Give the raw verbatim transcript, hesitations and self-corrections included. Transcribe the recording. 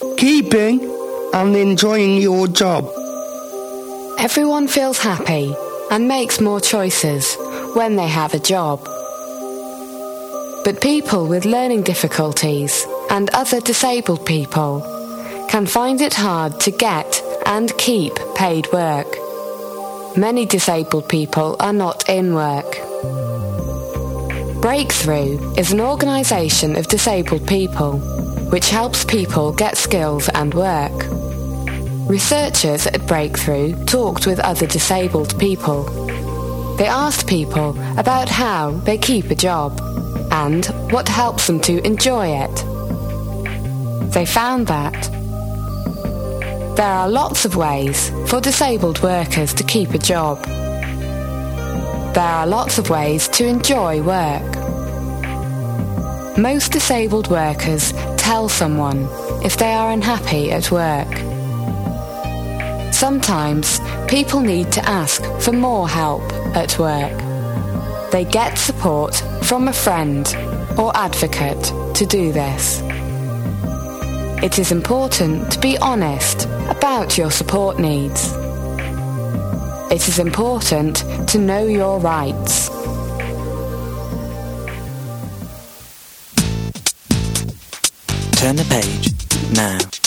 keeping and enjoying your job. Everyone feels happy and makes more choices when they have a job. But people with learning difficulties and other disabled people can find it hard to get and keep paid work. Many disabled people are not in work. Breakthrough is an organisation of disabled people which helps people get skills and work. Researchers at Breakthrough talked with other disabled people. They asked people about how they keep a job and what helps them to enjoy it. They found that there are lots of ways for disabled workers to keep a job. There are lots of ways to enjoy work. Most disabled workers tell someone if they are unhappy at work. Sometimes people need to ask for more help at work. They get support from a friend or advocate to do this. It is important to be honest about your support needs. It is important to know your rights. Turn the page now.